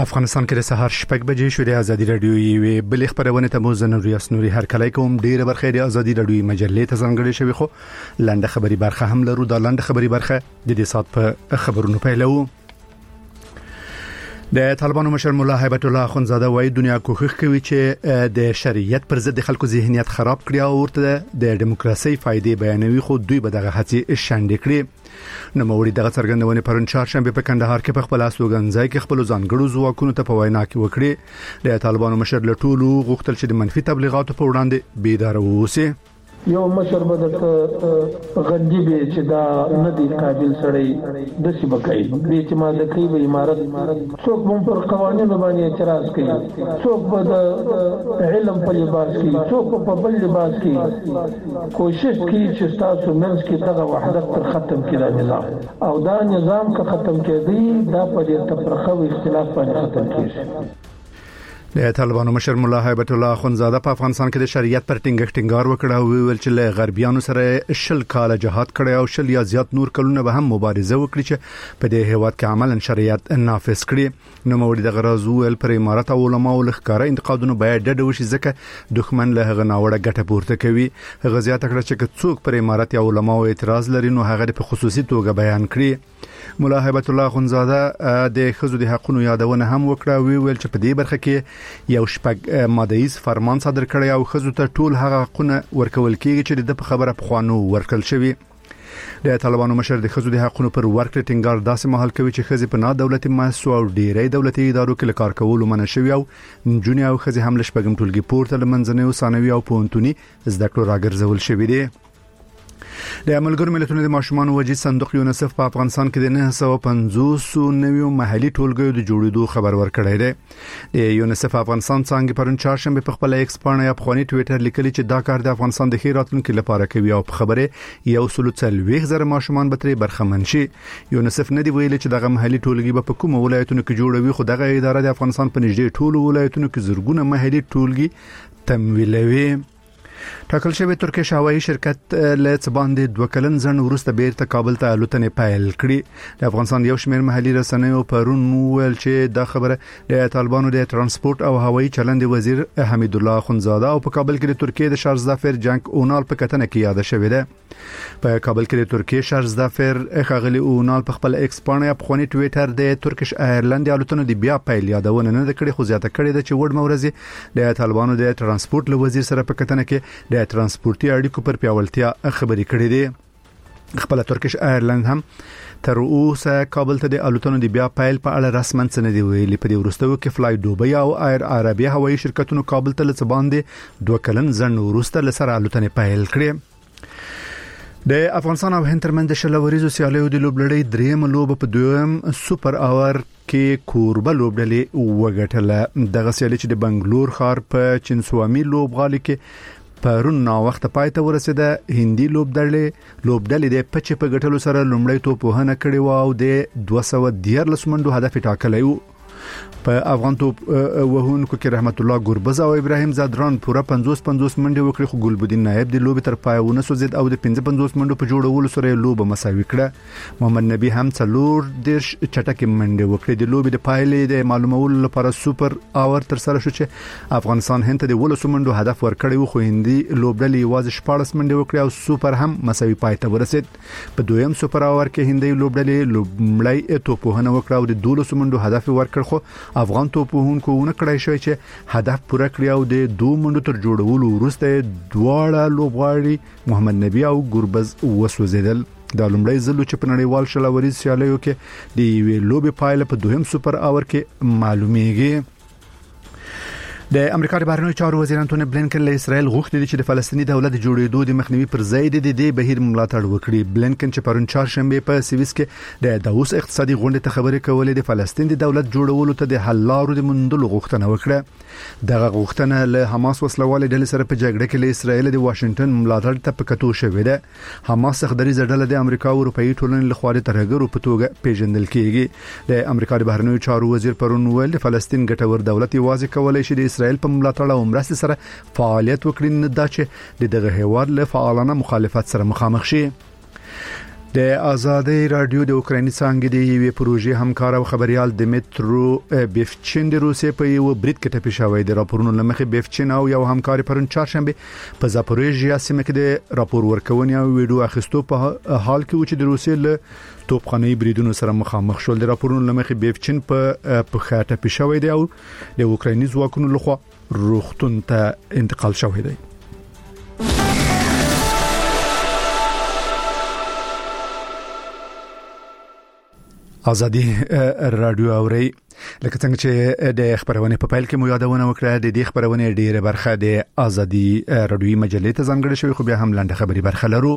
افغانستان کې د سهار 6 بجې شو د ازادي رادیو یوې بل خبرونه ته مو زنوریاس نوري هر کله کوم ډیره برخه د ازادي رادیو مجلې ته ځانګړې شوی خو لاندې خبري برخه هم لرو د لاندې خبري برخه د دې سات په خبرونو پیلو. د طالبانو مشر مولا هیبت الله اخونزاده وايي دنیا کوښښ کوي چې د شریعت پر ضد خلکو ذهنیت خراب کړي او ورته د دیموکراسي فائدې بیانوي خو دوی به دغه هڅې شاندې کړي. نو موري دغه څرګندونه پرون چهارشنبه په کندهار کې په خپل اسوګنځای کې خپل ځانګړو ځواکونو ته په وینا کې وکړي. د طالبانو مشر له ټولو غوښتل چې د منفي تبلیغاتو په وړاندې بیدار ووسي. یو مشر بدت غندي به چې دا ندي قابل سړی د سی بکای به چې ما د کوي امارت څوک هم پر قوانینو باندې اعتراض کوي، څوک به د علم په لباس کې، څوک په بل لباس کې کوشش کوي چې تاسو منځ کې دغه وحدت تر ختم کړي نظام او دا نظام که ختم کړي دا په تفرقه او اختلاف باندې ختم کیږي. د طالبانو مشر مولا هیبت الله اخونزاده په افغانستان کې د شریعت پر ټینګار وکړ او ویل چې له غربیانو سره شل کال جهاد کړي او شل یا زیات نور کلونه به هم مبارزه وکړي چې په دې هیواد کې عملاً شریعت نافذ کړي. نو موري د غرض ویل پر امارات او علماء لخکاره انتقادونه باید ډډه وشي ځکه دښمن له هغه ناوړه ګټه پورته کوي. هغه زیاته کړه چې څوک پر امارات او علماء اعتراض لري نو هغه په خصوصي توګه بیان کړي. مولا هیبت الله اخونزاده د خزو د حقوقو یادونه هم وکړه ویل چې په دې برخه کې یو شپږ مادهیز فرمان صادر کړی او خزو ته ټول هغه حقوقونه ورکول کیږي چې د خبره په خوانو ورکل شوی. د طالبانو مشر د خزو د حقوقو پر ورکړه ټینګار داسې مهال کوي چې خزي په نه دولتي مؤسسو او ډیری دولتي ادارو کې کار کول منع شوی او جونی او خزي هم لشپږم ټولګي پورته لمنځنی او ثانوي او پونتونی زده کړو راګرځول شوی دی. د ملګرو ملتونو د ماشومان وجې صندوق یونیسف په افغانستان کې د 950 نویو محلي ټولګیو د جوړېدو خبر ورکړی دی. د یونیسف افغانستان څنګه پرون چهارشنبه په خپل ایکس باندې یا په ټوئیټر لیکلي چې دا کار د افغانستان د خیر راتلونکو لپاره کوي او په خبره یو سلوڅل ویغزر ماشومان به ترې برخمن شي. یونیسف نه دی ویلي چې دغه محلي ټولګي په کوم ولایتونو کې جوړوي خو دغه اداره د افغانستان په نږدې ټولو ولایتونو کې زرګونه محلي ټولګي تمویلوي. ټاکل شوی ترکیش هوایي شرکت له څباندې 2 کلن ځن ورسته بیرته کابل ته الوتنې پیل کړې. د افغانستان یو شمېر محلي رسنیو پرون ویل چې دا خبره د طالبانو د ترانسپورت او هوایي چلند وزیر حمید الله اخونزاده او په کابل کې د ترکیه د شارزدافر جنگ اونال په کتنه کې یاد شوې ده. په کابل کې د ترکیه شارزدافر خغلی اونال په خپل ایکس باندې په خونی ټوئیټر د ترکیش ایرلند الوتنو د بیا پیل یادونه نه کړې خو زیاته کړې ده چې وړ مورزي د طالبانو د ترانسپورت وزیر سره په کتنه کې د ترانسپورتي اړیکو پر پیاوړتیا خبرې کړې دي. خپل ترکیش ایرلند هم تر اوسه کابل ته د الوتنو د بیا پیل په اړه رسماً څه نه دی ویلي. په دې وروستیو کې فلای دوبۍ او ایر عربیه هوایي شرکتونو کابل ته لڅباندې 2 کلن ځن وروسته لسره الوتنې پیل کړې. د افغانستان او هند ترمنځ د شلوریزو سیالیو د لوبلړۍ دریم لوب په دویم سوپر اور کې کوربه لوبډلې وګټله. دغه سیالي چې د بنگلور ښار په چنسوامي لوبغالي کې پرون نا وخت پای ته ورسېده. هندي لوبډلې د پچ په ګټلو سره لومړی توپ وهنه کړې و او د 213 منډو هدف ټاکلی و. په افغان توپ وهونکو کې رحمت الله ګوربز او ابراهیم زادران پوره 50 منډه وکړي خو ګلبدین نایب د لوبي تر پایونه سوزید او د 55 منډو په جوړولو سره لوبه مساوي کړه. محمد نبی هم څلور دیش چټکه منډه وکړي. د لوبي د پایلې د معلومولو لپاره سوپر اور تر سره شو چې افغانستان هند ته د 12 منډو هدف ورکړی و خو هندي لوبډلې یوازې 14 منډه وکړي او سوپر هم مساوي پای ته ورسید. په دویم سوپر اور کې هندي لوبډلې لومړی توپ وهنه وکړه او د 12 منډو هدف ورکړ خو افغان توپوهونکو ونه کړای شوی چې هدف پوره کړی او د 2 منډو تر جوړولو وروسته دواړه لوبغاړي محمد نبی او ګوربز وسوځیدل. دا لومړی ځل چې په نړیوال شلوریز سیالیو کې د یوې لوبې پایله په دویم سوپر اور کې معلومیږي. د امریکا د بهرنیو چارو وزیر انټونی بلینکن له اسرائیل غوښتي چې د فلسطینی دولت جوړېدو د مخنیوي پر ځای د دې بهیر ملاتړ وکړي. بلینکن چې پرون چهارشنبه په سویس کې د داووس اقتصادي غونډې ته خبرې کولې د فلسطین د دولت جوړولو ته د حل لارو د موندلو غوښتنه وکړه. دغه غوښتنه له حماس وسلوالې ډلې سره په جګړه کې له اسرائیل د واشنگټن ملاتړ ته پکتو شوې ده. حماس څخه ډله د امریکا او اروپאי ټولنې لخوا د ترهګرو په توګه پیژندل کیږي. د امریکا د بهرنیو چارو وزیر پرون ویل د فلسطین ګټور دولت یوازې کولای شي د اسرائیل په ملاتړ او مرستې سره فعالیت وکړي، نه دا چې دغه هیواد له فعالانه مخالفت سره مخامخ شي. د آزادۍ رادیو د اوکرایني څنګه د یوې پروژې همکار او خبريال دمیترو بیفچین د روسیې په یو برید کې ټپي شوی دی. راپورونه لمخې بیفچین او یو همکاري پرون چهارشنبه په زاپوریژیا سیمه کې د راپور ورکونې او ویډیو اخیستو په حال کې و چې د روسیې له توپخانه‌ای بریدونو سره مخامخ شول. د راپورونو لمخې بیفچین په خاطر ټپي شوی دی او د اوکرایني ځواکونو لخوا روغتون ته انتقال شوی دی. آزادی رادیو اوري لکه څنګه چې د خبرونه په پیل کې مو یادونه وکړه د دې خبرونه ډیره برخه د آزادی رادیوي مجلې ته ځانګړې شوی خو بیا هم لاندې خبري برخه لرو.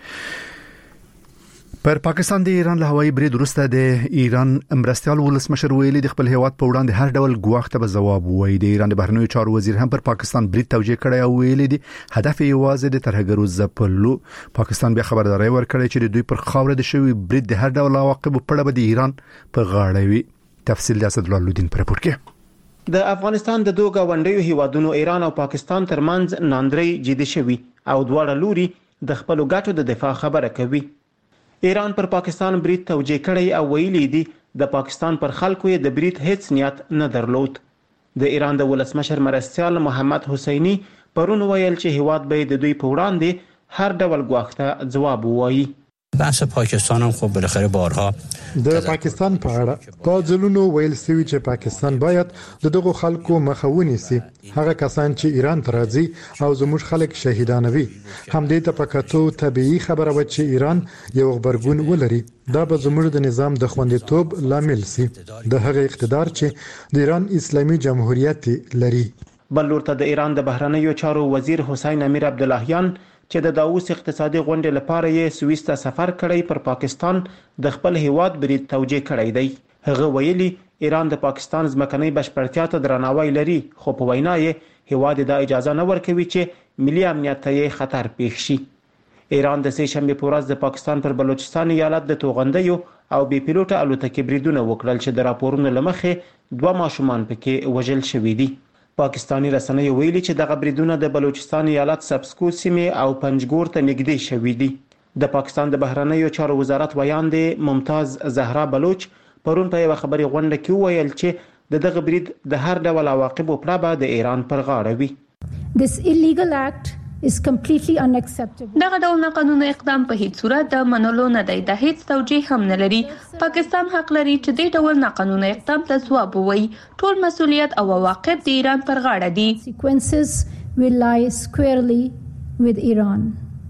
پر پاکستان د ایران له هوایي برید وروسته د ایران مرستيال ولسمشر ویلي د خپل هیواد په وړاندې هر ډول ګواښ ته ځواب وایي. د ایران د بهرنیو چارو وزیر هم پر پاکستان برید توجیه کړی او ویلي دي هدف یوازې د ترهګرو ځپلو. پاکستان بیا خبرداري ورکړي چې د دوی پر خاوره د شوی برید د هر ډول عواقبو په اړه د ایران په غاړه وي. تفصیل د اسد الله الدین پر راپور کې. د افغانستان د دوه غونډیو هیوادونو ایران او پاکستان ترمنځ ناندري جدي شوي او دواړه لوري د خپل ګټو د دفاع خبره کوي. ایران پر پاکستان برید توجیه کړی او ویلي دي د پاکستان پر خلکو یې د برید هیڅ نیت نه درلود. د ایران د ولسمشر مرستيال محمد حسینی پرون ویل چې هیواد به د دوی په وړاندې هر ډول ګواښ ته ځواب ووایي. بحث پاکستان هم خب بالاخره بارها د پاکستان په اړه په ځلونو ویل سوي چې پاکستان باید د دغو خلکو مخه ونیسي. هغه کسان چې ایران ته راځي او زموږ خلک شهیدانوي هم دې ته پکاتو طبيعي خبره و چې ایران یو خبرګون ولري. دا به زموږ د نظام د خوندیتوب لامل سي. د هغه اقتدار چې د ایران اسلامي جمهوریت لري. بل ورته د ایران د بهرنیو چارو وزیر حسین امیر عبداللهیان چې د داووس اقتصادي غونډې لپاره یې سویس ته سفر کړی پر پاکستان د خپل هیواد برید توجیه کړی دی. هغه ویلي ایران د پاکستان ځمکنۍ بشپړتیا ته درناوی لري خو په وینا یې هیواد د اجازه نه ورکوي چې ملي امنیت ته خطر پیښ شي. ایران د سه شنبه په ورځ د پاکستان پر بلوچستان ایالت د توغندیو او بي پیلوټه الوتکې بریدونه وکړل چې د راپورونو لمخې 2 ماشومان پکې وژل شوي دي. پاکستانی رسنیو ویلي چې دغه بریدونه د بلوچستان ایالت سبسکو سیمې او پنجګور ته نږدې شوي دي. د پاکستان د بهرنیو چارو وزارت ویاندې ممتاز زهرا بلوچ پرون په یو خبري غونډه کې ویل چې دغه برید د هر ډول عواقبو په اړه د ایران پر غاړه وي. This illegal act is completely unacceptable. دغه ډول ناقانونه اقدام په هیڅ صورت د منلو نه دی. د هیڅ توجیه هم نه لري. پاکستان حق لري چې د ډول ناقانونه اقدام ته ځواب ووایي. ټول مسؤلیت او عواقب د ایران پر غاړه دي. Consequences will lie squarely with Iran.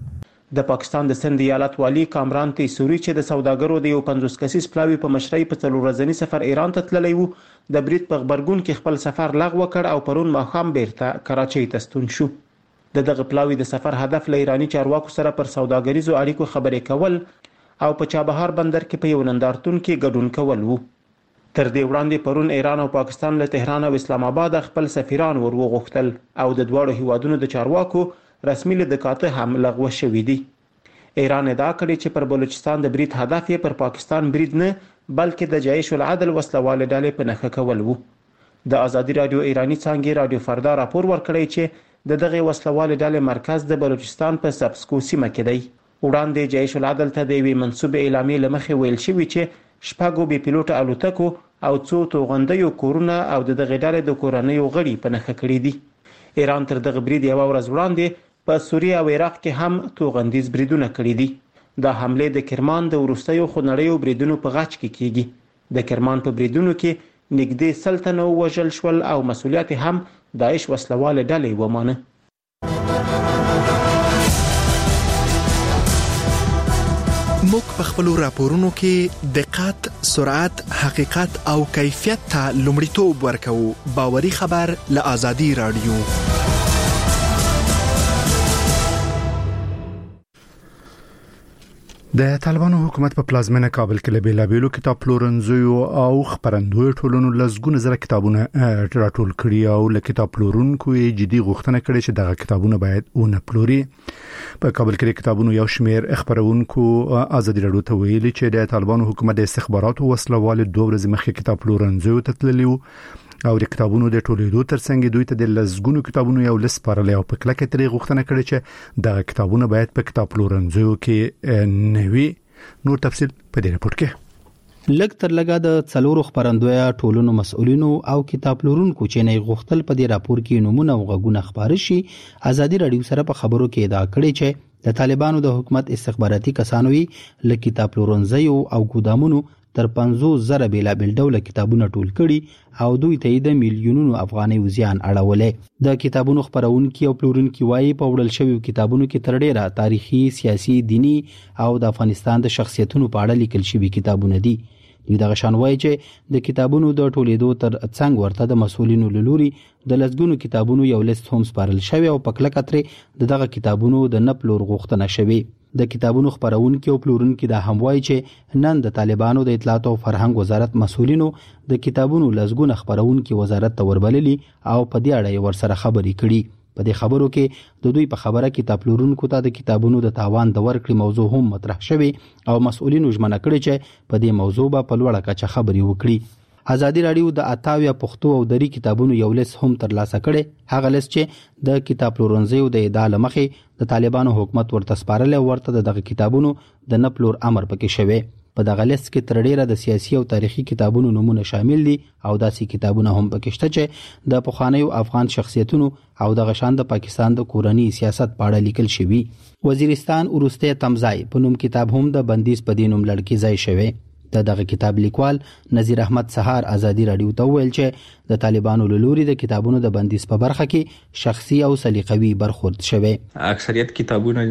د پاکستان د سند ایالت والی کامران تیسوري چې د سوداګرو د یو 50 کسیز پلاوی په مشرۍ په 3 ورځنی سفر ایران ته تللی وو د برید په خبرګون کې خپل سفر لغوه کړ او پرون ماښام بیرته کراچۍ ته ستون شو. دغه پلاوی د سفر هدف له ایرانی چارواکو سره پر سوداګریزو اړیکو خبرې کول او په چابهار بندر کې په یو نندارتون کې ګډون کول وو. تر دې وړاندې پرون ایران او پاکستان له تهران او اسلام آباد خپل سفیران ورغوښتل او د دوړو هیوادونو د چارواکو رسمي لدکاته هم لغوه شوې دي. ایران ادعا کړې چې پر بلوچستان د برید هدف یې پر پاکستان برید نه بلکې د جیش العدل وسلواله ډلې په نخښه کول وو. د آزادی رادیو ایرانی څنګه رادیو فردا راپور ورکړی چې د دغه وسلواله ډلې مرکز د بلوچستان په سبسکو سیمه کې دی. وړاندې جیش العدل ته د وی منسوب اعلامیې لمخې ویل شوی چې شپږو بي پیلوټ الوتکو او څو توغندیو کورونه او د دغه ډلې د کورنیو غړي په نخښه کړی دي. ایران تر دغه برید یو ورځ وړاندې په سوریه او عراق کې هم توغندیز بریدونه کړی دي. دا حمله د کرمان د وروستیو خونړیو بریدونو په غاچ کې کیږي. د کرمان په بریدونو کې نږدې 100 تنه وژل شول او مسؤلیت هم داعش وسلواله ډلې ومانه. موږ په خپل راپورونو کې دقت، سرعت، حقیقت او کیفیت ته لومړیتوب ورکوو. باوري خبر له آزادی رادیو. د طالبانو حکومت په پلازمینه کابل کې له بیلابیلو کتاب پلورنځیو او خبرندوی ټولنو لزګونه زره کتابونه راټول کړي او له کتاب پلورونکو یې جدي غوښتنه کړې چې دغه کتابونه باید ونه پلوري. په کابل کې کتابونو یو شمېر خبرونکو آزادي رادیو ته ویلي چې د طالبانو حکومت د استخباراتو وسلوال 2 ورځې مخکې کتاب پلورنځیو ته تللی او د کتابونو د ټولېدو ترڅنګ دوی ته د لزګونو کتابونو یو لست پارلې او په کلکه ترې غوښتنه کړې چې دغه کتابونه باید په کتاب پلورنځیو کې نه وي. نور تفصيل په دې رپورت کې لګ تر لګا د څلورو خبرندویا ټولونو مسؤلینو او کتاب لورونکو چې نه غوښتل په دې راپور کې نمونه او غږونه خبر شي ازادي رادیو سره په خبرو کې دا کړی چې د طالبانو د حکومت استخباراتي کسانوي ل کتاب لورنځي او ګودامونو تر 50,000 بیلابل ډول کتابونه ټول کړي او دوی ته د میلیونونو افغاني وزیان اړولې د کتابونو خبرونکو او پلورونکو وايي په وړل شوی کتابونو کې تر ډیره تاریخي سیاسي دینی او د افغانستان د شخصیتونو په اړه لیکل شوی کتابونه دي دوی د غشان وایي چې د کتابونو د ټولیدو تر څنګ ورته د مسؤلینو لوري د لسګونو کتابونو یو لیست هم سپارل شوی او په کله کترې دغه کتابونو د نپلور غوښتنه شوی د کتابونو خبرونکو او پلورونکو د هم وایي چې نن د طالبانو د اطلاعات او فرهنګ وزارت مسؤلینو د کتابونو لسګونه خبرونکو وزارت ته وربللي او په دې اړه ورسره خبرې کړي په دې خبرو کې د دوی په خبره کتاب لورونکو ته د کتابونو د تاوان د ورکړې موضوع هم مطرح شوی او مسؤلینو ژمنه کړې چې په دې موضوع په لوړه کچه خبرې وکړي ازادي رادیو د اتاویا پښتو او دری کتابونو یو لیست هم ترلاسه کړي هغه لیست چې د کتاب لورنځي او د ادعا لمخې د طالبانو حکومت ورته سپارل او ورته دغه کتابونو د نپلور امر پکې شوی په دغه لیست کې تر ډیره د سیاسي او تاریخي کتابونو نمونه شامل دي او داسې کتابونه هم پکې شته چې د پخوانیو افغان شخصیتونو او د غشان د پاکستان د کورنی سیاست په اړه لیکل شوی وزیرستان ورسته تمځای په نوم کتاب هم د بندیز په دینوم لړکی ځای شوی دغه کتاب لیکوال نذیر احمد سهار ازادي رادیو ته ویل چې د طالبانو لوري د کتابونو د بندیز په برخه کې شخصي او سلیقوي برخورد شوی اکثریت کتابونه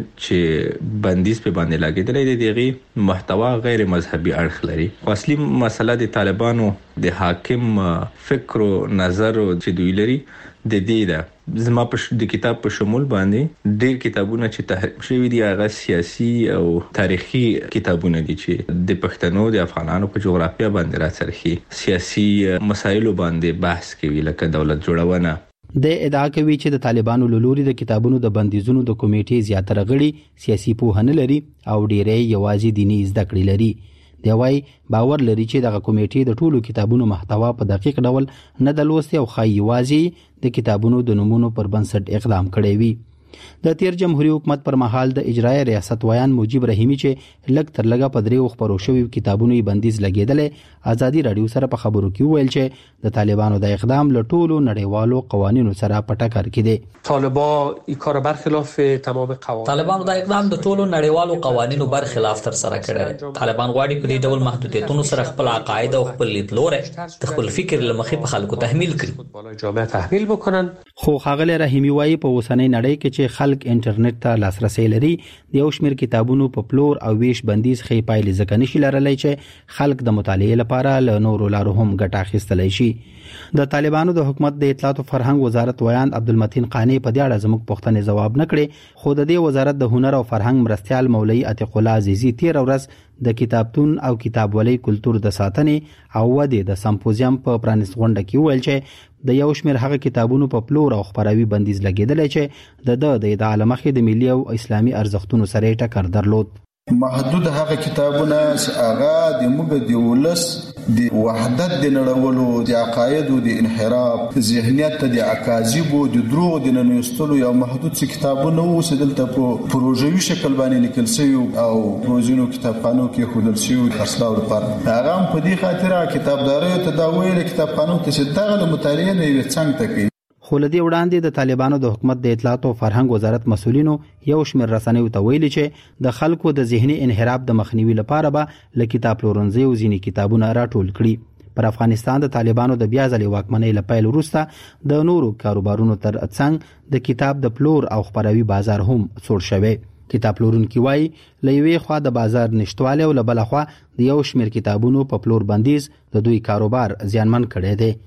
چې بندیز په باندې لګیدل دي دغه محتوا غیر مذهبي اړخ لري اصلي مسله د طالبانو د حاکم فکر او نظر چې دوی لري د دې ده زما په د کتاب په شمول باندې ډېر کتابونه چې تحریف شوي دي هغه سیاسي او تاریخي کتابونه دي چې د پښتنو د افغانانو په جغرافیه باندې راڅرخي سیاسي مسایلو باندې بحث کوي لکه دولت جوړونه د ادعا کوي چې د طالبانو لوري د کتابونو د بندیزونو د کمیټې زیاتره غړي سیاسي پوهنه لري او ډېرې یوازې دینی زده کړې لري دی وايي باور لري چې دغه کمیټې د ټولو کتابونو محتوا په دقیق ډول نه د لوستي او خایوازي د کتابونو د نمونو پر بنسټ اقدام کړی وي د تیر جمهوریت حکومت پر مهال د اجرای ریاست ویان مجيب رحیمی چې لګ تر لګه په دریو خبرو شوی کتابونو بندیز لګیدل ازادي رادیو سره په خبرو کې ویل چې د طالبانو د اقدام له ټولو نړیوالو قوانینو سره په ټکر کې دي طالبان این کار برخلاف تمام قوانین طالبانو د اقدام د ټولو نړیوالو قوانینو برخلاف تر سره کړی طالبان غواړي په دې ډول محدودیتونو سره خپل عقاید او خپل لیدلوري د خپل فکر لمخې په خلکو تحمیل کړي جامعه تحمیل وکړي خو خغل رحیمی وايي په اوسنۍ نړۍ کې چې خلک انټرنیټ ته لاسرسي لري د یو شمېر کتابونو په پلور او ویش بندیز خې پایلې ځکه نشي لرلای چې خلک د مطالعې لپاره له نورو لارو هم ګټه اخیستلای شي د طالبانو د حکومت د اطلاعات او فرهنګ وزارت ویان عبدالمتین قانی په دې اړه زموږ پوښتنې ځواب نکړي خو د دې وزارت د هنر او فرهنګ مرستيال مولوی عتیق الله عزیزی 13 ورځ د کتابتون او کتابولۍ کلچر د ساتنې او ودې د سمپوزیم په پرانیست غونډه کې ویل چې د یو شمېر هغه کتابونو په پلور او خبراوي بندیز لګیدل چې د ادعا لمخې د ملي او اسلامي ارزښتونو سره ټکر درلود محدود هغه کتابونه چې هغه د موږ د ولس د وحدت د نړولو د عقاید او د انحراف ذهنیت ته د اکاذیب او د دروغ د ننوستلو یو محدود څه کتابونه وو چې دلته په پروژوي شکل باندې لیکل شوی او روزینو کتابخانو کې خودل شوی خرڅلاو لپاره هغه په دې خاطر کتابداري ته دا ویل کتابخانو ته چې دغه مطالعه نه وي څنګه تکي خو لدی وړاندې د طالبانو د حکومت د اطلاعات او فرهنګ وزارت مسولینو یو شمېر رسنیو ته ویلي چې د خلکو د ذهني انحراف د مخنیوي لپاره به ل کتاب پلورنځي او ځینې کتابونه راټول کړي پر افغانستان د طالبانو د بیا ځلې واکمنۍ لپاره وروسته د نورو کاروبارونو تر څنګ د کتاب د پلور او خبراوي بازار هم څور شوی کتاب پلورونکي وایي لوی خوا د بازار نشټواله او بل خوا د یو شمېر کتابونو په پلور بندیز د دوی کاروبار زیانمن کړي دي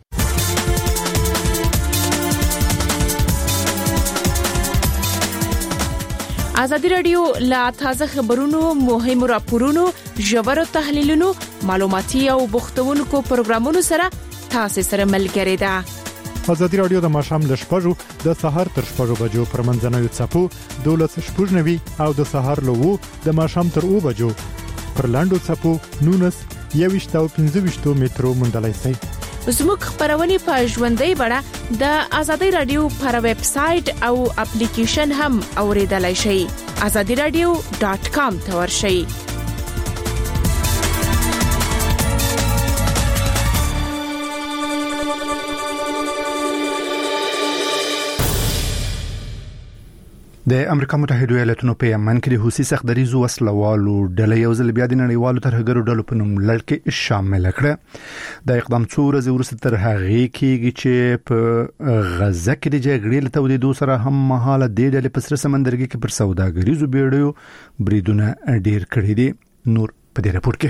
ازادي رادیو لا تازه خبرونو مهمو راپورونو ژورو تحلیلونو معلوماتي او بوختونکو پروګرامونو سره تاسو سره ملګری ده ازادي رادیو د ماشام ل شپږو د سهار تر شپږو بجو پر منځنوي چپو 12:90 او د سهار له 2 د ماشام تر 2 بجو پر لاندو چپو 19 او 15 مترو مندلای سي زموږ خبرونه په ژوندۍ بڼه د ازادي رادیو پر ویب سټ او اپلیکیشن هم اوریدلای شئ azadiradio.com ته ورشئ د امریکا متحده ایالاتونو په یمن کې د حوثي سختدریزو وسلوالو ډلې یو ځل بیا د نړیوالو ترهګرو ډلو په نوم لړ کې شامل کړه. د اقدام څو ورځې وروسته تر هغې کېږي چې په غزه کې د جګړې له تودېدو سره هم مهاله د ډلې په سره سمندرګي کې پر سوداګریزو بیړیو بریدونه ډېر کړي دي. نور په دې راپور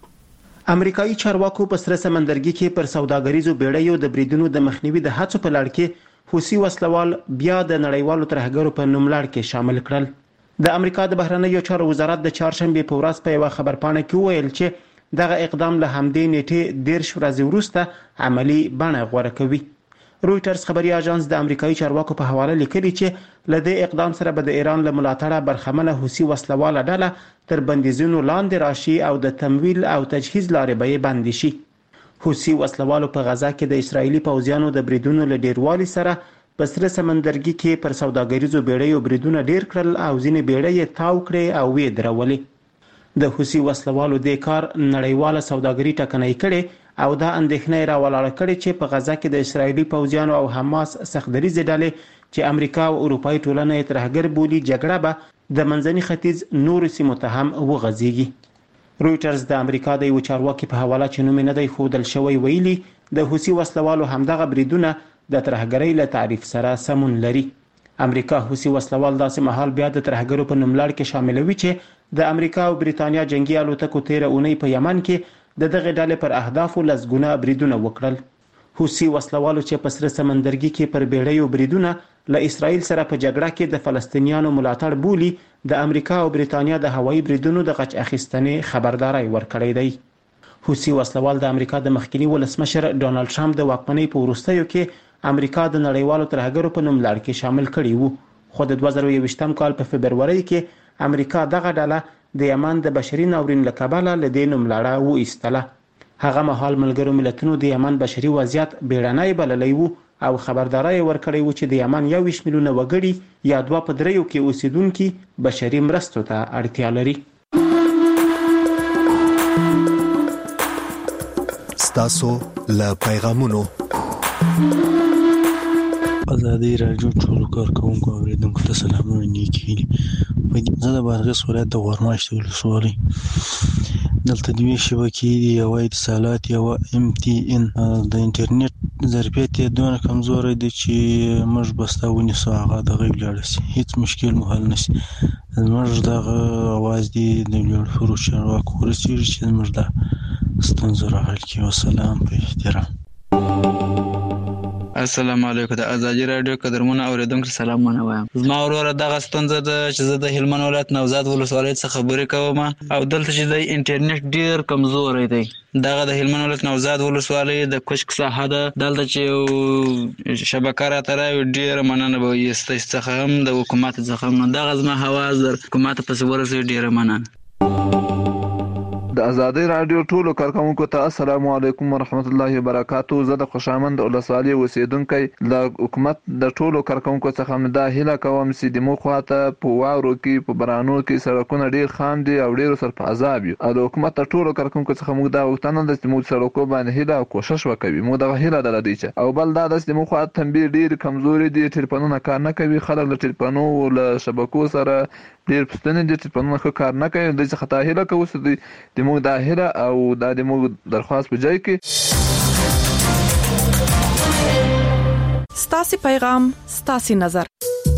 کې امریکایي چارواکو په سره سمندرګي کې پر سوداګریزو بیړیو د بریدونو د مخنیوي د هڅو په لړ کې حوثي وسلوال بیا د نړیوالو ترهګرو په نوم لړ کې شامل کړل. د امریکا د بهرنیو چارو وزارت د چهارشنبه په ورځ په یو خبرپاڼه کې وویل چې دغه اقدام له همدې نیټې 10 ورځې وروسته عملی بڼه غوړه کوي. رويټرز خبري اژانس د امریکایي چارواکو په حواله لیکلي چې له دې اقدام سره به د ایران له ملاتړه برخمنه حوثي وسلواله ډله تر بندیزونو لاندې راشي او د تمویل او تجهیز لارې به بند شي. حوثي وسلوالو په غزا کې د اسرایلی پوځیانو د بریدونو له ډیروالي سره په سره سمندرګي کې پر سوداګریزو بیړیو بریدونه ډیر کړل او ځینې بیړۍ تاو کړې او وې درولې. د حوثي وسلوالو د کار نړیواله سوداګري ټکنۍ کړي او دا اندېښنه راولاړه کړي چې په غزا کې د اسرایلی پوځیانو او حماس سختدریزې ډلې چې امریکا او اروپאי ټولنه یې ترهګر بولي جګړه به د منځني ختیځ نور سیمو ته هم وغځيږي. رويټرز د امریکا د یو چارواکي په حواله چې نوم نه دی ښودل شوی ویلي د حوثي وسلوالو همدغه بریدونه د ترهګرۍ له تعریف سره سمون لري. امریکا حوثي وسلوال داسې مهال بیا د ترهګرو په نوم لړ کې شاملوي چې د امریکا او بریتانیا جنگي الوتکو 13 اونۍ په یمن کې دغه ډلې پر اهدافو لسګونه بریدونه وکړل. حوثي وسلوالو چې په سره سمندرګي کې پر بیړیو بریدونه له اسرائیل سره په جګړه کې د فلسطینیانو ملاتړ بولی د امریکا او بریتانیا د هوایي بریدونو د غچ اخیستنې خبرداري ورکړې دی. حوثي وسلوال د امریکا د مخکنی ولسمشر ډونالد ټرمپ د واکمنۍ په وروستیو کې امریکا د نړیوالو ترهګرو په نوم لړ کې شامل کړي وو. خو د 2021 کال په فبرवरी کې امریکا دغه ډله د یمن د بشري ناورین له کبله له دې نوم لړه و ایستله. هغه مهال ملګرو ملتونو د یمن بشري وضعیت بیړنی بللی وو او خبرداري ورکړی و چې د یمن 21 میلیونه وګړي یا 2 په 3 کې اوسیدونکي بشري مرستو ته اړتیا لري. ستاسو له پیغامونو ازادي راډیو ټولو کارکونکو اوریدونکو ته سلامونه نیکی. زه د بادغیس ولایت د غورماشت ولسوالۍ دلته د وی شبکې دی او اتصالات یو MTN د انټرنیټ ظرفیت یې دونه کمزور دی چې موږ بستاونی سو هغه د غیب لاړ شي هیڅ مشکل مو حل نشي. موږ د اواز دی د لوړ فروش او کورسي چې موږ د ستونزو حل کیو. سلام په احترام. السلام علیکم. د ازادي رادیو قدرمنه اوریدونکو سلامونه وایم. زما ورور دغه ستونزه ده چې زه د هلمند ولایت نوزاد ولسوالۍ څخه خبرې کوم او دلته چې د انټرنیټ ډیر کمزوري دی. دغه د هلمند ولایت نوزاد ولسوالۍ د کوشک ساحه ده. دلته چې شبکه راته ډیر مننه به یسته څخه هم د حکومت څخه هم دغه زما حواس د حکومت په ورسې ډیر مننه. د ازادي رادیو ټولو کارکونکو ته السلام علیکم ورحمت الله وبرکاتو. زه د خوشامند ولسوالۍ اوسیدونکی د حکومت د ټولو کارکونکو څخه مدا هیله کوم چې د مخواته په واورو کې په برانو کې سړکونه ډیر خام دي او ډیر سر په عذاب یو. د حکومت د ټولو کارکونکو څخه موږ دا وغوښتنه ده چې موږ سړکو باندې هیله او کوشش وکړو. موږ د هیله درلودي چې او بل دا د مخواته تنبیه ډیر کمزوري دي. ټلیفونونه کار نه کوي. خلک له ټلیفونو او له شبکو سره ډیر پښتنې دي ټلیفونونه ښه کار نه کوي. د څه خطا هیله کوو چې د موږ د هیله او د موږ درخواست په ځای کې ستاسو پیغام ستاسو نظر.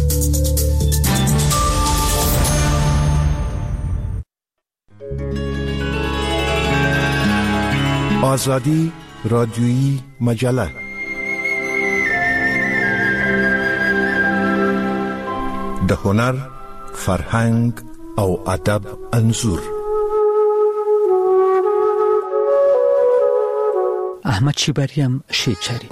آزادی رادیویی مجله د هنر، فرهنګ او ادب انځور. احمد شیبریم شیچری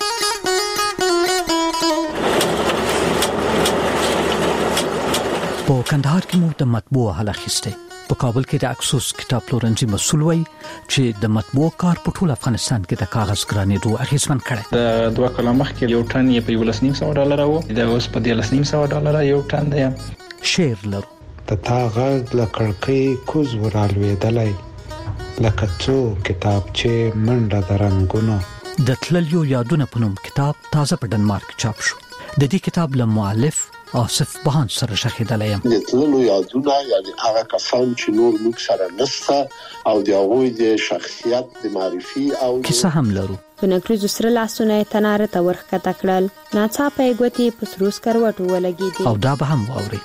په کندهار کې مو د مطبوع حل اخیسته. په کابل کې د اکسوس کتاب پلورنځي مسؤل وای چې د مطبوع کار په ټول افغانستان کې د کاغذ ګرانېدو اغیزمن کړي. د 2 کال مخکې یو ټن یې په $1,900 وو، د اوس په $1,900 یو ټن دی. شعر لرو د تا غږ له کړکۍ کوز ورالوېدلی لکه څو کتابچې منډه د رنګونو. د تللیو یادونه په نوم کتاب تازه په ډنمارک چاپ شو. د دې کتاب له مؤلف آصف بهان سره شخیدلی یم. د تللو یادونه یعنی هغه کسان چې نور موږ سره نسته او د هغوی د شخصیت د معرفي او کیسه هم لرو. په نکریزو سره لاسونه تناره ته ورښکته کړل، ناڅاپه یې ګوتې په سرو سکروټو ولګېدې او دا به هم واوري.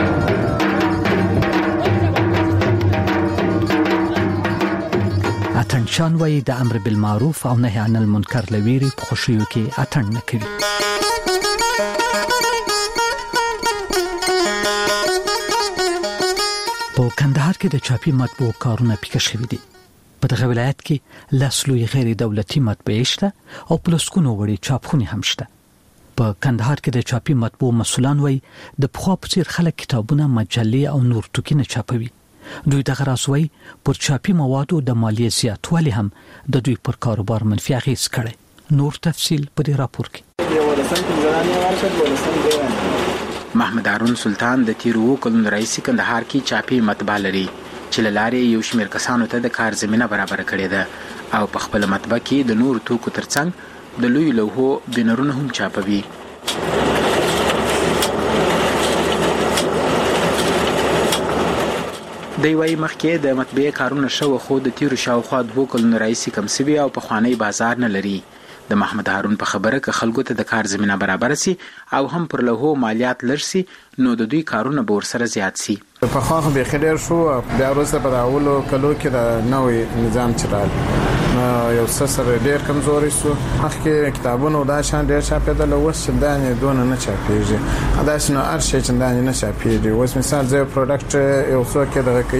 اتڼشان وایي د امر بالمعروف او نهي عن المنکر لویری په خوشیو کې اتڼ نه کوي. په کندهار کې د چاپي مطبوع کارونه پیښ شوي دي. په دغه ولایت کې لاسلوی غیر دولتي مطبعې شته او پلسکونو وړي چاپخونې هم شته. په کندهار کې د چاپي مطبوع مسولان وایي د پخوا په څیر خلک کتابونه، مجلې او نور ټوکي نه چاپوي. دوی دغه راسوي پر چاپي موادو د مالیې زیاتوالی هم د دوی پر کاروبار منفي اغیز کړي. نور تفصیل په دې راپور کې. محمد هارون سلطان د تیرو کلونو راهیسې کندهار کې چاپي مطبعه لري چې له لارې یو شمېر کسانو ته د کار زمینه برابره کړې ده او په خپله مطبعه کې د نورو توکو ترڅنګ د لویو لوحو بینرونه هم چاپوي. دی وايي مخکې د مطبعې کارونه شوه خو د تیرو شاوخوا 2 کلونو راهیسې کم سوي او پخوانی بازار نه لري. د محمد هارون په خبره که خلکو ته د کار زمینه برابر سي او هم پر لوحو مالیات لږ سي نو د دوی کارونه به ورسره زیات سي. پخوا خو بیخي ډېر شو، بیا وروسته په د اولو کلو کې د نوی نظام چې راغی یو څه سره ډېر کمزوری شو. مخکې کتابونه دا شان ډېر چاپېدل، اوس چې دانې دونه نه چاپېږي. همداسې نو هر شی چې دانې نه چاپېږي. اوس مثال زه یو پروډکټ یو څوک یې دغه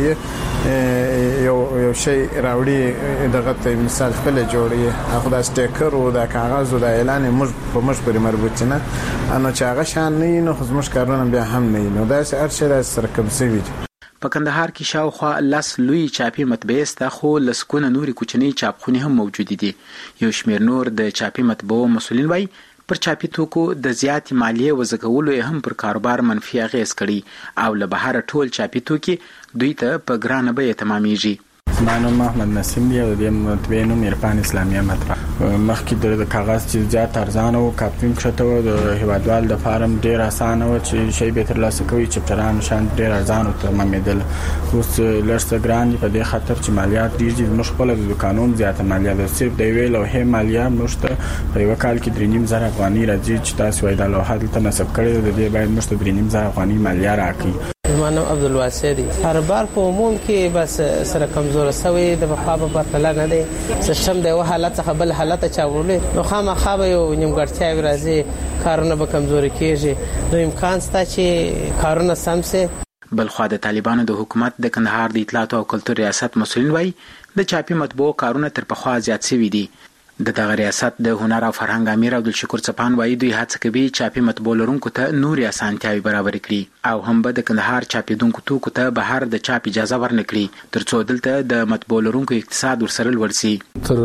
کوي، یو شی راوړي دغه ته مثال خپله جوړوي، هغه د سټیکر او د کاغذ او د اعلان موږ په موږ پورې مربوط نه، نو چې هغه شان نه وي نو خو زموږ کارونه بیا هم نه وي. نو داسې هر شی داسې سره کم شوي دي. په کندهار کې شاوخوا 10 لوی چاپي مطبعې سته خو لسکونه نورې کوچنۍ چاپخونې هم موجودې دي. یو شمېر نور د چاپي مطبعو مسؤلین وایي پر چاپي توکو د زیاتې مالیې وضع کولو یې هم پر کاروبار منفي اغیز کړي او له بهره ټول چاپي توکي دوی ته په ګرانه بیه تمامیږي. زما نوم محمد نسیم دی او د مطبعې نوم عرفان اسلامیه مطبعه. مخکې د کاغذ چې زیات ارزانه و، کاپیم ښه و، د هیوادوال د فارم ډېر اسانه و چې شی به ترلاسه کوي، چپټران شان ډېر ارزان و تمامېدل. اوس لږ څه ګران دي په دې خاطر چې مالیات ډېر دي. زموږ خپله د دوکانونو زیاته مالیه ده. صرف د یوې لوحې مالیه موږ ته په یوه کال کې 3,500 افغانۍ راځي چې تاسو وایي دا لوحه دلته نصب کړې ده، د دې باید موږ ته 3,500 افغانۍ مالیه راکړي. زما نوم عبدالواسع دی. کاروبار په عموم کې بس سره کمزوره شوی د بخوا په پرتله نه دی. سیستم د یو حالت څخه بل حالت چاوړل نو خامخا به یو نیمګړتیاوې راځي، کارونه به کمزوري کېږي. نو امکان شته چې کارونه سم سي. بلخوا د طالبانو د حکومت د کندهار د اطلاعات او کلتور ریاست مسؤلین وایي د چاپي مطبعو کارونه تر پخوا زیات شوي دي. د دغه ریاست د هنر او فرهنګ امیر عبدالشکور څپان وایي دوی هڅه کوي چاپي مطبعو لرونکو ته نورې اسانتیاوې برابر کړي او هم به د کندهار چاپېدونکو توکو ته بهر د چاپ اجازه ورنکړي تر څو دلته د مطبعو لرونکو اقتصاد ورسره لوړ سي. تر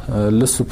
لسو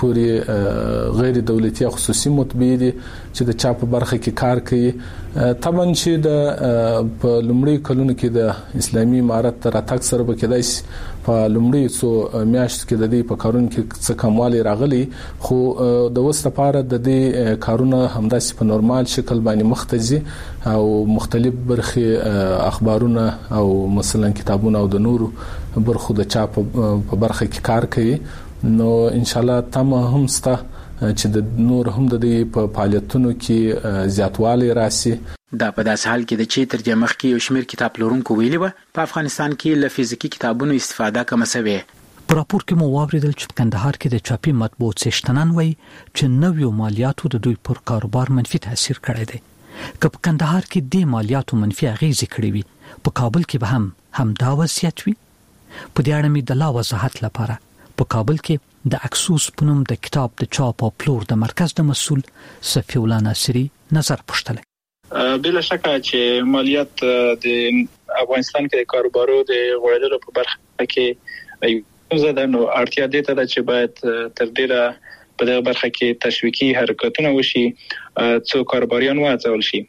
پورې غیر دولتي او خصوصي مطبعې دي چې د چاپ برخه کې کار کوي. طبعا چې د په لومړي کلونو کې د اسلامي امارت تر اتاک سره به کېدای شي په لومړي څو میاشتو کې د دې په کارونو کې څه کموالی راغلی، خو د اوس لپاره د دې کارونه همداسې په نورمال شکل باندې مخ ته ځي او مختلف برخې اخبارونه او مثلا کتابونه او د نورو برخو د چاپ په برخه کې کار کوي. نو ان شاء الله تم هم ستا چې د نور هم د دې په فعالیتونو کې زیاتوالی راسي. دا په داس حال کې د چې تر دې مخکې یو شمېر کتاب پلورونکو ویلي و په افغانستان کې له فزیکي کتابونو استفاده کمه شوې. په راپور کې مو واوریدل چې کندهار کې د چاپي مطبوع څښتنان وایي چې نویو مالیاتو د دوی پر کاروبار منفي تاثیر کړی دی. که په کندهار کې د مالیاتو منفي اغیز کړی وي، په کابل کې به هم دا وضعیت وي. په دې اړه مې د لا وضاحت لپاره په کابل کې د اکسوس په نوم د کتاب د چاپ او پلور د مرکز د مسؤل صفی الله ناصری نظر پوښتلی. بلا شکه چې مالیات د افغانستان کې د کاروبارو د غوړېدلو په برخه کې زده نو اړتیا دې ته چې باید تر ډیره په دغه برخه کې تشویقي حرکتونه وشي څو کاروباریان وهڅول شي.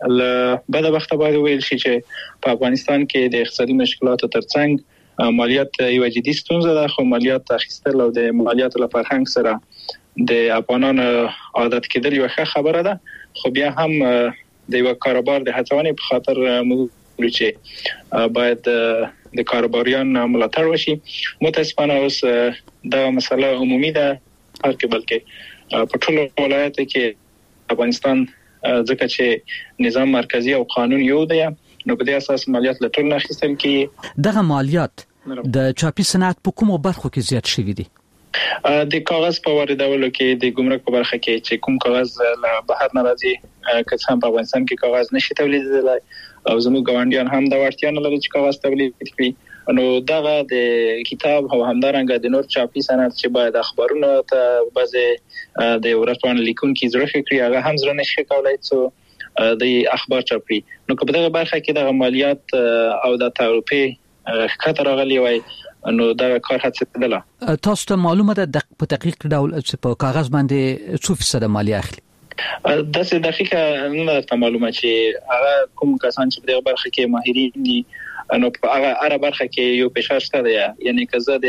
بعد وخت باید ویل شي چې په افغانستان کې د اقتصادي مشکلاتو ترڅنګ مالیات یو جدي ستونزه ده، خو مالیات اخیستل او د مالیاتو له فرهنګ سره د افغانانو عادت کېدل یو ښه خبره ده. خو بیا هم د یو کاروبار د هڅونې په خاطر موږ چې باید د کاروباریان ملاتړ وشي. متاسفانه اوس دا مسله عمومي ده هر کې، بلکې په ټولو ولایتونو کې افغانستان ځکه چې نظام مرکزی او قانون یو دی، نو په دې اساس مالیات له ټولو اخیستل کیږي. دغه مالیات د چاپی صنعت په کومو برخو کې زیات شوي دي؟ د کاغذ په واردولو کې د ګمرک په برخه کې چې کوم کاغذ له بهر نه راځي، که څه هم په افغانستان کې کاغذ نشي تولیدېدلای او زموږ ګاونډیان هم دا وړتیا نه لري چې کاغذ تولید کړي، نو دغه د کتاب او همدارنګه د نور چاپی صنعت چې باید اخبارونه ته بعضې د ورځپاڼې لیکونکي زړه کړي، هغه هم زړه نشي کولای څو د اخبار چاپي. نو که په دغه برخه کې د مالیات او د تعرفې خطر راغلی وای، نو دا کار هڅه تاسو ته معلومه ده په دقیق ډول چې په کاغذ باندې څو فیصد مالیه اخلي؟ دا څه دقیقه نه ده معلومه چې هغه کوم کسان چې په دغه برخه کې ماهرین دي، نو په هغه برخه کې یو فشار شته دی، یعنی که زه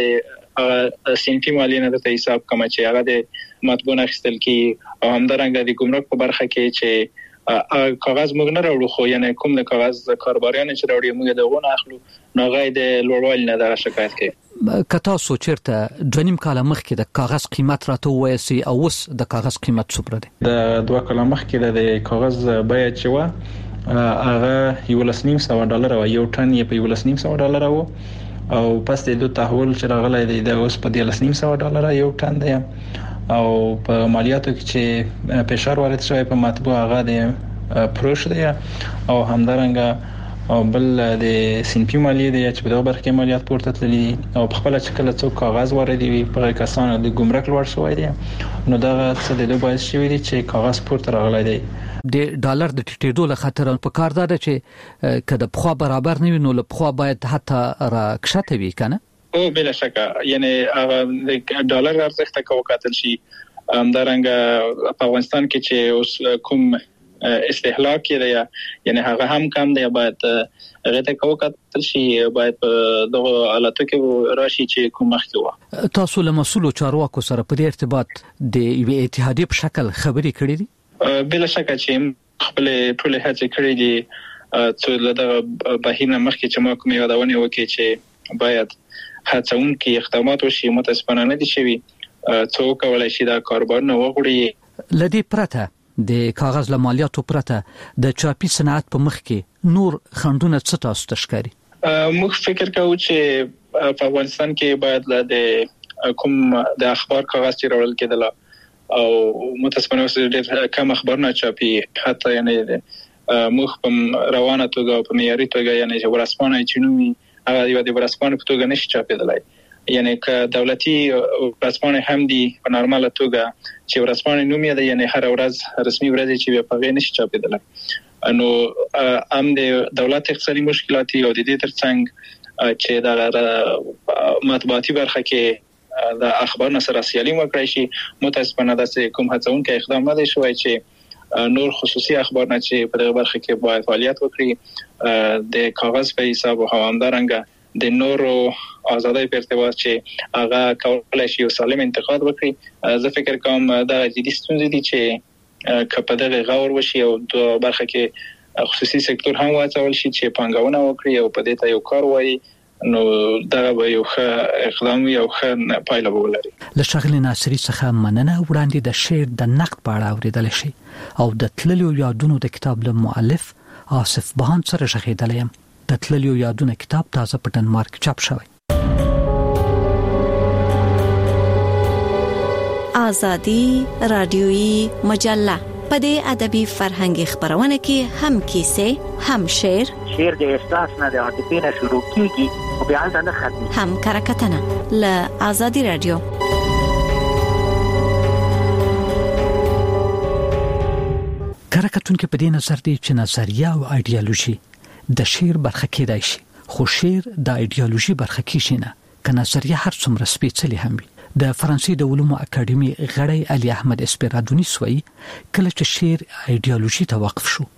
د سنفي مالیه نه ته حساب کوم چې هغه د مطبوع اخیستل کی او همدارنګه د ګمرک په برخه کې چې کاغذ موږ نه راوړو، خو یعنی کوم د کاغذ کاروباریان چې راوړي موږ دغه نه اخلو، نو غي د لوړوالي نه دا شکایت کوي. کته سو چیرته 2.5 کال مخکې د کاغذ قیمت راته وایسي او اوس د کاغذ قیمت څومره دی؟ د 2 کال مخکې د کاغذ بیه چې و هغه $1,900 و، یو ټن یې په $1,900 و، او پس د دوه تحول چې راغلی دی د اوس په $1,900 یو ټن دی، او په مالیاتو کې چې فشار وارد شوی په مطبوع هغه د پروش دی، او همدارنګه او بل د سنفي مالیه دی چې په دغه برخه کې مالیات پورته تللي دي، او په خپل چې کله څوک کاغذ واردوي په کسانو د ګمرک لوړ شوی دی، نو دا څه د باعث شوی دی چې کاغذ پورته راغلی دی. د ډالر د ټیټېدو له خاطر په کار ده چې کله په خوا برابر نه وي، نو له خوا باید حتی راکښته وي کنه. او بلا شک یعنی د ډالر ارزښت ته وکتل شي، همدارنګه په افغانستان کې چې اوس کوم استهلاک دی یعنی هغه هم کم دی، باید هغه ته وکتل شي، باید دغه حالاتو کې راشي چې کوم مخکې و. تاسو له مسؤلو چارواکو سره په دې ارتباط د یو اتحادیې په شکل خبرې کړې دي؟ بلا شک چې خپل ټول هڅې کړې دي چې دغه بهینه مخکې چې ما کوم یادونه وکړي چې باید هڅونکي اقدامات وشي، متاسفانه نه دي شوي. څو کولای شي دا کاروبارونه وغوړي. لدی پرته د کاغذ له مالیاتو پرته د چاپی صنعت په مخ کې نور خندونه څه تاسو تشکاري؟ موږ فکر کوو چې په افغانستان کې باید د کوم د اخبار کاغذ چې راوړل کېدل او متاسفانه ډېر کم اخبارونه چاپي، حتی یعنی موږ په روانه توګه او په معیاري توګه یعنی چې ورځپاڼه چې نومي هغه یو د ورځپاڼې په توګه نشي چاپېدلای، یعنی که دولتي ورځپاڼې هم دي په نارماله توګه چې ورځپاڼې نومي ده، یعنی هر ورځ رسمي ورځ چې په غیر نشي چاپېدلای، نو هم د دولت اقتصادي مشکلات او د دې ترڅنګ چې د مطبوعاتي برخه کې د اخبار سره سیالي وکړي شي، متاسفانه د کوم هڅونکي اقدام نه دی شوی چې نور خصوصي اخبارونه چې په دغه برخه کې باید فعالیت وکړي د کاغذ په حساب او همدارنګه د نورو آزادۍ په ارتباط چې هغه کولای شي یو سالم انتقاد وکړي. زه فکر کوم دا جدي ستونزې دي چې کله دغه غور وشي او د برخه کې خصوصي سکتور هم واچول شي چې پانګونه وکړي او په دې ته یو کار وایي، نو دا به یو ښه اقدام او ښه پایله ولري. له ښاغلي ناصري څخه مننه. وړاندې د شعر د نقد په اړه اوریدل شي او د تللیو یادونو د کتاب له مؤلف آصف بهان سره ژغېدلی یم. د تللیو یادونه کتاب تازه په ډنمارک چاپ شوی. آزادی رادیویی مجله په دې ادبي فرهنګي خبرونه کې هم کیسې، هم شعر د احساس نه د عاطفې نه شروع کیږي او بیا نه ختمي، هم کرکټنه له آزادی رادیو. کرکټون کې په دې نظر دی چې نظریه او ایډیالوژي د شعر برخه کېدای شي، خو شعر د ایډیالوژي برخه کې شي نه، که نظریه هر څومره سپېڅلې هم وي. د فرانسې د علومو اکاډمي غړی علي احمد اسپرادونیس وایي کله چې شعر ایډیالوژي ته وقف شو